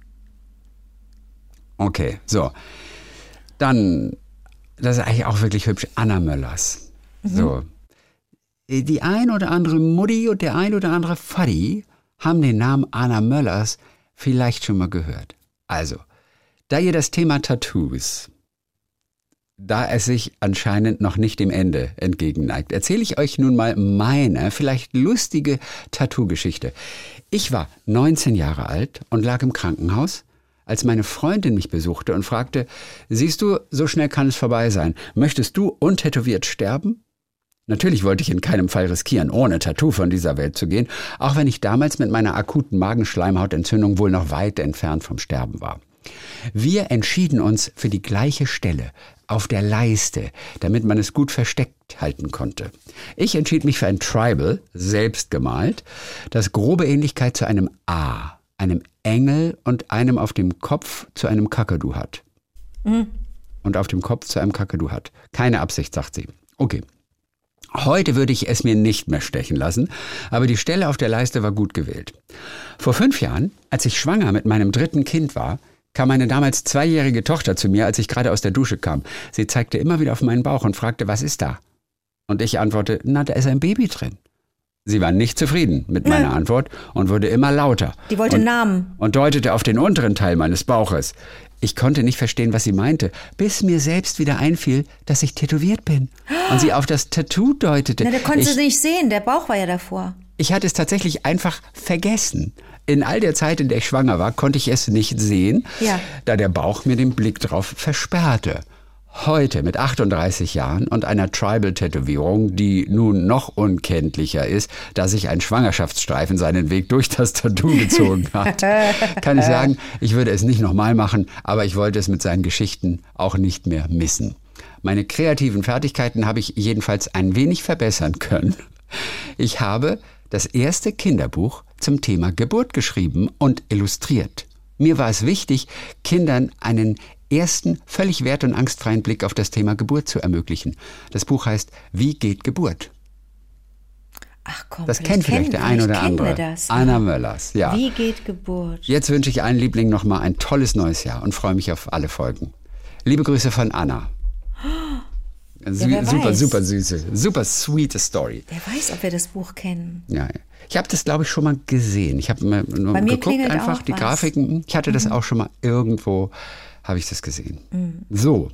C: Okay, so. Dann, das ist eigentlich auch wirklich hübsch, Anna Möllers. So. Die ein oder andere Mutti und der ein oder andere Vati haben den Namen Anna Möllers vielleicht schon mal gehört. Also, da ihr das Thema Tattoos, da es sich anscheinend noch nicht dem Ende entgegenneigt, erzähle ich euch nun mal meine, vielleicht lustige Tattoo-Geschichte. Ich war 19 Jahre alt und lag im Krankenhaus, als meine Freundin mich besuchte und fragte, siehst du, so schnell kann es vorbei sein. Möchtest du untätowiert sterben? Natürlich wollte ich in keinem Fall riskieren, ohne Tattoo von dieser Welt zu gehen, auch wenn ich damals mit meiner akuten Magenschleimhautentzündung wohl noch weit entfernt vom Sterben war. Wir entschieden uns für die gleiche Stelle, auf der Leiste, damit man es gut versteckt halten konnte. Ich entschied mich für ein Tribal, selbst gemalt, das grobe Ähnlichkeit zu einem A, einem Engel und einem auf dem Kopf zu einem Kakadu hat. Und auf dem Kopf zu einem Kakadu hat. Keine Absicht, sagt sie. Okay. Heute würde ich es mir nicht mehr stechen lassen, aber die Stelle auf der Leiste war gut gewählt. Vor 5 Jahren, als ich schwanger mit meinem 3. Kind war, kam meine damals 2-jährige Tochter zu mir, als ich gerade aus der Dusche kam. Sie zeigte immer wieder auf meinen Bauch und fragte, was ist da? Und ich antwortete, na, da ist ein Baby drin. Sie war nicht zufrieden mit meiner Antwort und wurde immer lauter.
D: Die wollte einen Namen.
C: Und deutete auf den unteren Teil meines Bauches. Ich konnte nicht verstehen, was sie meinte, bis mir selbst wieder einfiel, dass ich tätowiert bin. Und sie auf das Tattoo deutete.
D: Na, der konnte sie nicht sehen, der Bauch war ja davor.
C: Ich hatte es tatsächlich einfach vergessen. In all der Zeit, in der ich schwanger war, konnte ich es nicht sehen, da der Bauch mir den Blick drauf versperrte. Heute mit 38 Jahren und einer Tribal-Tätowierung, die nun noch unkenntlicher ist, da sich ein Schwangerschaftsstreifen seinen Weg durch das Tattoo gezogen hat, kann ich sagen, ich würde es nicht nochmal machen, aber ich wollte es mit seinen Geschichten auch nicht mehr missen. Meine kreativen Fertigkeiten habe ich jedenfalls ein wenig verbessern können. Ich habe das erste Kinderbuch zum Thema Geburt geschrieben und illustriert. Mir war es wichtig, Kindern einen ersten, völlig wert- und angstfreien Blick auf das Thema Geburt zu ermöglichen. Das Buch heißt Wie geht Geburt?
D: Ach komm,
C: das kennt vielleicht der ein oder andere.
D: Das,
C: Anna Möllers, ja.
D: Wie geht Geburt?
C: Jetzt wünsche ich allen Lieblingen nochmal ein tolles neues Jahr und freue mich auf alle Folgen. Liebe Grüße von Anna. Super, super süße, super sweete Story.
D: Wer weiß, ob wir das Buch kennen.
C: Ja, ich habe das, glaube ich, schon mal gesehen. Ich habe nur geguckt, einfach die Grafiken. Ich hatte das auch schon mal irgendwo, habe ich das gesehen. So.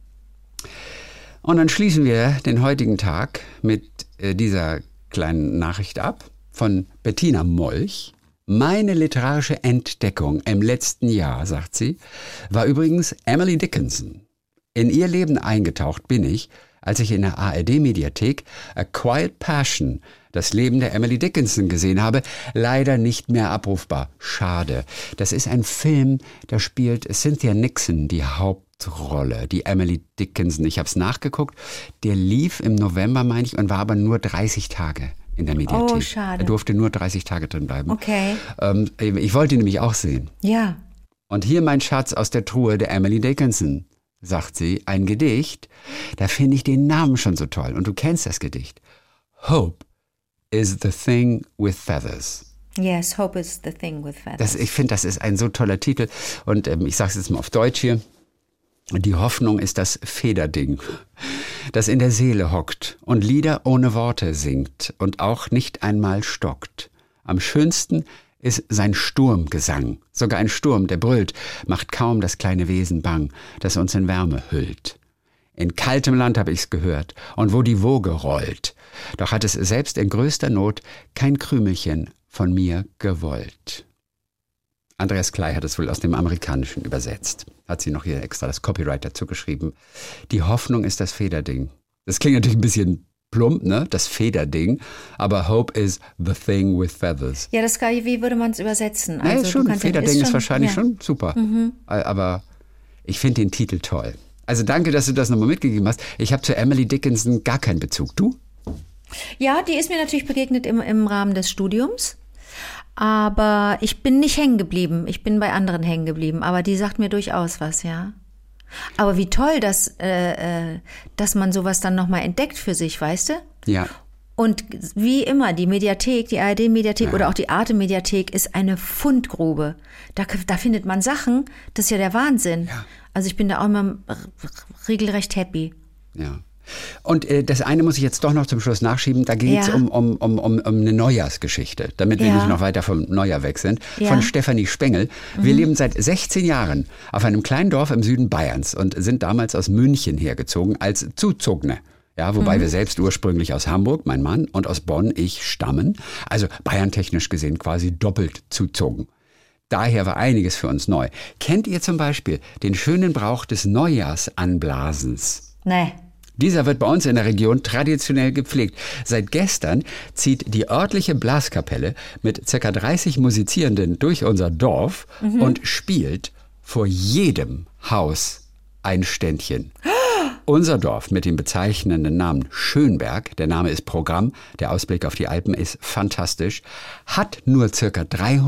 C: Und dann schließen wir den heutigen Tag mit dieser kleinen Nachricht ab von Bettina Molch. Meine literarische Entdeckung im letzten Jahr, sagt sie, war übrigens Emily Dickinson. In ihr Leben eingetaucht bin ich, als ich in der ARD-Mediathek A Quiet Passion, das Leben der Emily Dickinson, gesehen habe, leider nicht mehr abrufbar. Schade. Das ist ein Film, da spielt Cynthia Nixon die Hauptrolle, die Emily Dickinson. Ich habe es nachgeguckt. Der lief im November, meine ich, und war aber nur 30 Tage in der Mediathek.
D: Oh, schade.
C: Er durfte nur 30 Tage drin bleiben.
D: Okay.
C: Ich wollte ihn nämlich auch sehen.
D: Ja.
C: Und hier mein Schatz aus der Truhe der Emily Dickinson, sagt sie, ein Gedicht, da finde ich den Namen schon so toll. Und du kennst das Gedicht. Hope is the thing with feathers.
D: Yes, hope is the thing with feathers.
C: Ich finde, das ist ein so toller Titel. Und ich sage es jetzt mal auf Deutsch hier. Die Hoffnung ist das Federding, das in der Seele hockt und Lieder ohne Worte singt und auch nicht einmal stockt. Am schönsten ist sein Sturmgesang. Sogar ein Sturm, der brüllt, macht kaum das kleine Wesen bang, das uns in Wärme hüllt. In kaltem Land habe ich's gehört und wo die Woge rollt. Doch hat es selbst in größter Not kein Krümelchen von mir gewollt. Andreas Klei hat es wohl aus dem Amerikanischen übersetzt. Hat sie noch hier extra das Copyright dazu geschrieben. Die Hoffnung ist das Federding. Das klingt natürlich ein bisschen plump, ne? Das Federding. Aber Hope is the thing with feathers.
D: Ja, das wie würde man es übersetzen?
C: Also,
D: Also,
C: schon,
D: du kannst
C: Federding ist wahrscheinlich
D: ja.
C: schon super. Aber ich finde den Titel toll. Also danke, dass du das nochmal mitgegeben hast. Ich habe zu Emily Dickinson gar keinen Bezug. Du?
D: Ja, die ist mir natürlich begegnet im Rahmen des Studiums. Aber ich bin nicht hängen geblieben. Ich bin bei anderen hängen geblieben. Aber die sagt mir durchaus was, ja. Aber wie toll, dass man sowas dann nochmal entdeckt für sich, weißt du?
C: Ja.
D: Und wie immer, die Mediathek, die ARD-Mediathek oder auch die Arte-Mediathek ist eine Fundgrube. Da findet man Sachen, das ist ja der Wahnsinn.
C: Ja.
D: Also ich bin da auch immer regelrecht happy.
C: Ja. Und das eine muss ich jetzt doch noch zum Schluss nachschieben. Da geht es um eine Neujahrsgeschichte, damit wir nicht noch weiter vom Neujahr weg sind. Von Stefanie Spengel. Wir leben seit 16 Jahren auf einem kleinen Dorf im Süden Bayerns und sind damals aus München hergezogen als Zuzogene. Ja, wobei wir selbst ursprünglich aus Hamburg, mein Mann, und aus Bonn, ich, stammen. Also bayerntechnisch gesehen quasi doppelt zuzogen. Daher war einiges für uns neu. Kennt ihr zum Beispiel den schönen Brauch des Neujahrsanblasens?
D: Nee.
C: Dieser wird bei uns in der Region traditionell gepflegt. Seit gestern zieht die örtliche Blaskapelle mit ca. 30 Musizierenden durch unser Dorf und spielt vor jedem Haus ein Ständchen. Unser Dorf mit dem bezeichnenden Namen Schönberg, der Name ist Programm, der Ausblick auf die Alpen ist fantastisch, hat nur ca.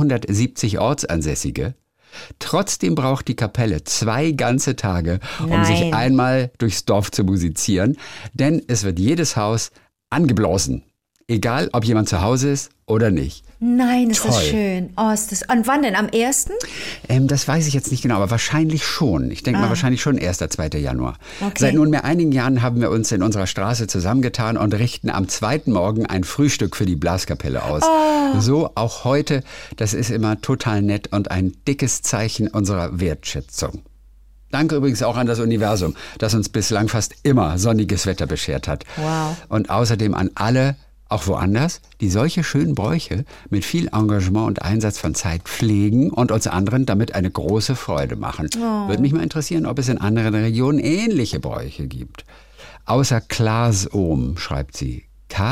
C: 370 Ortsansässige. Trotzdem braucht die Kapelle 2 ganze Tage, um sich einmal durchs Dorf zu musizieren, denn es wird jedes Haus angeblasen. Egal, ob jemand zu Hause ist oder nicht.
D: Nein, ist
C: Toll.
D: das schön. Oh, ist das. Und wann denn? Am 1.?
C: Das weiß ich jetzt nicht genau, aber wahrscheinlich schon. Ich denke mal wahrscheinlich schon 1. 2. Januar.
D: Okay.
C: Seit nunmehr einigen Jahren haben wir uns in unserer Straße zusammengetan und richten am 2. Morgen ein Frühstück für die Blaskapelle aus. So auch heute. Das ist immer total nett und ein dickes Zeichen unserer Wertschätzung. Danke übrigens auch an das Universum, das uns bislang fast immer sonniges Wetter beschert hat.
D: Wow.
C: Und außerdem an alle, auch woanders, die solche schönen Bräuche mit viel Engagement und Einsatz von Zeit pflegen und uns anderen damit eine große Freude machen. Würde mich mal interessieren, ob es in anderen Regionen ähnliche Bräuche gibt. Außer Klaas-Ohm, schreibt sie.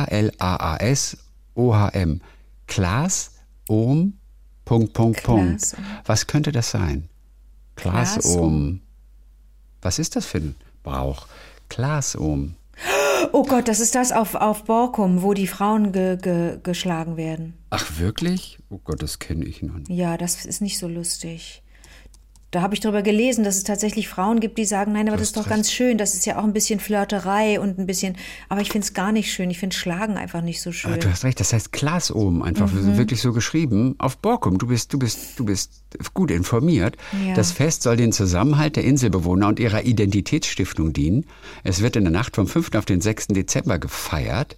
C: K-L-A-A-S-O-H-M. Klaas-Ohm, ..
D: Klaas-Ohm.
C: Was könnte das sein? Klaas-Ohm. Was ist das für ein Brauch? Klaas-Ohm.
D: Oh Gott, das ist das auf Borkum, wo die Frauen geschlagen werden.
C: Ach, wirklich? Oh Gott, das kenne ich noch nicht.
D: Ja, das ist nicht so lustig. Da habe ich drüber gelesen, dass es tatsächlich Frauen gibt, die sagen, nein, aber das ist doch ganz schön. Das ist ja auch ein bisschen Flirterei und ein bisschen, aber ich finde es gar nicht schön. Ich finde Schlagen einfach nicht so schön.
C: Aber du hast recht, das heißt Klaas-Ohm, einfach wirklich so geschrieben. Auf Borkum, du bist gut informiert.
D: Ja.
C: Das Fest soll den Zusammenhalt der Inselbewohner und ihrer Identitätsstiftung dienen. Es wird in der Nacht vom 5. auf den 6. Dezember gefeiert.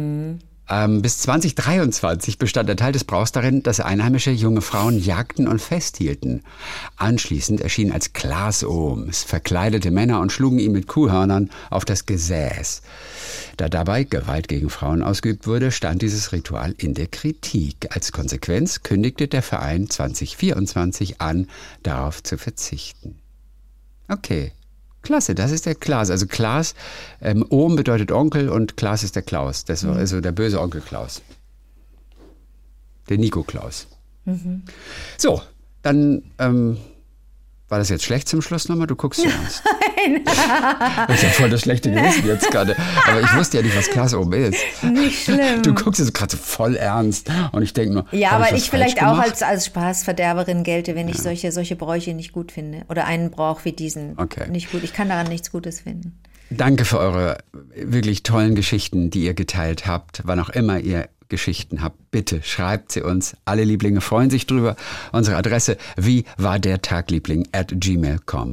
C: Bis 2023 bestand der Teil des Brauchs darin, dass einheimische junge Frauen jagten und festhielten. Anschließend erschienen als Klaas-Ohms verkleidete Männer und schlugen ihm mit Kuhhörnern auf das Gesäß. Da dabei Gewalt gegen Frauen ausgeübt wurde, stand dieses Ritual in der Kritik. Als Konsequenz kündigte der Verein 2024 an, darauf zu verzichten. Okay, Klasse, das ist der Klaas. Also Klaas, Ohm bedeutet Onkel und Klaas ist der Klaus. Das war also der böse Onkel Klaus. Der Nico Klaus. So, dann war das jetzt schlecht zum Schluss nochmal? Du guckst so ernst. Nein. Das ist ja voll das schlechte Gewissen jetzt gerade. Aber ich wusste ja nicht, was Klaas oben ist.
D: Nicht schlimm.
C: Du guckst jetzt gerade so voll ernst. Und ich denke nur,
D: ja, aber ich vielleicht auch
C: gemacht?
D: als Spaßverderberin gelte, wenn ich solche Bräuche nicht gut finde. Oder einen Brauch wie diesen nicht gut. Ich kann daran nichts Gutes finden.
C: Danke für eure wirklich tollen Geschichten, die ihr geteilt habt. Wann auch immer ihr Geschichten habt, bitte schreibt sie uns. Alle Lieblinge freuen sich drüber. Unsere Adresse wiewardertagliebling@gmail.com.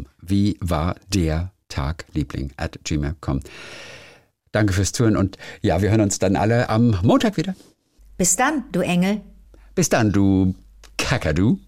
C: wiewardertagliebling@gmail.com. Danke fürs Zuhören und ja, wir hören uns dann alle am Montag wieder.
D: Bis dann, du Engel.
C: Bis dann, du Kakadu.